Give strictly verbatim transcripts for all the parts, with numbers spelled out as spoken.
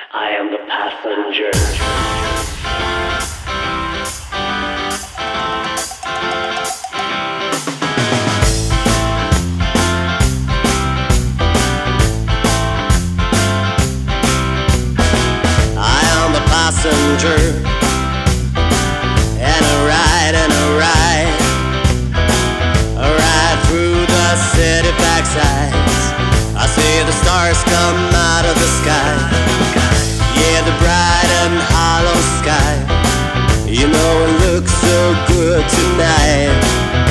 I am the passenger. Passenger, and a ride and a ride, a ride through the city backsides. I see the stars come out of the sky, yeah, the bright and hollow sky. You know it looks so good tonight.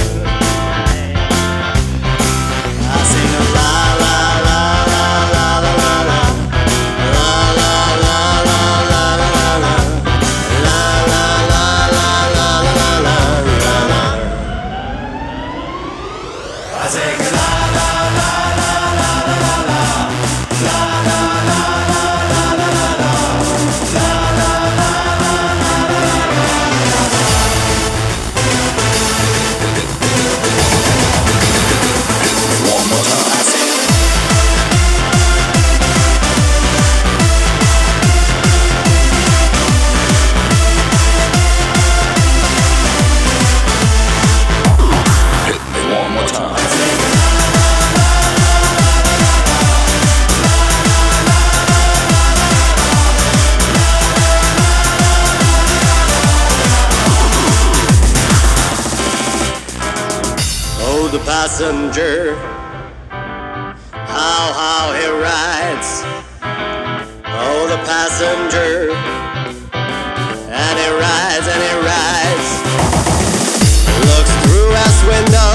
I sing a la la la la la la la la. The passenger, how, how he rides. Oh, the passenger, and he rides and he rides. Looks through his window,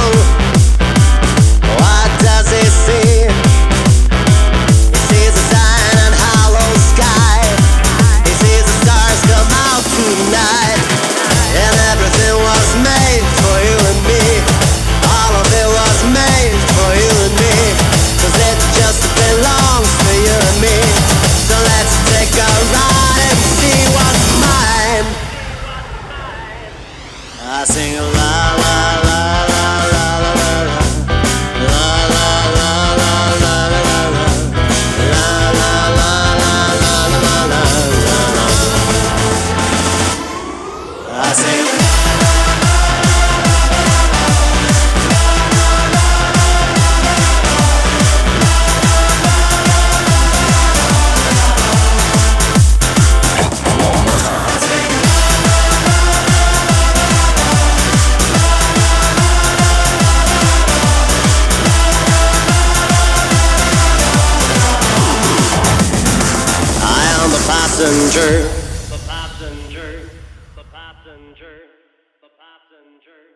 what does he see? He sees the sun and hollow sky. He sees the stars come out tonight, and everything was made for you and me. All of it was made for you and me, 'cause it just belongs to you and me. So let's take a ride and see what's mine. I sing a la la la la la la la la la la la la la la la la la la. I sing. Passenger, the passenger, the passenger, the passenger.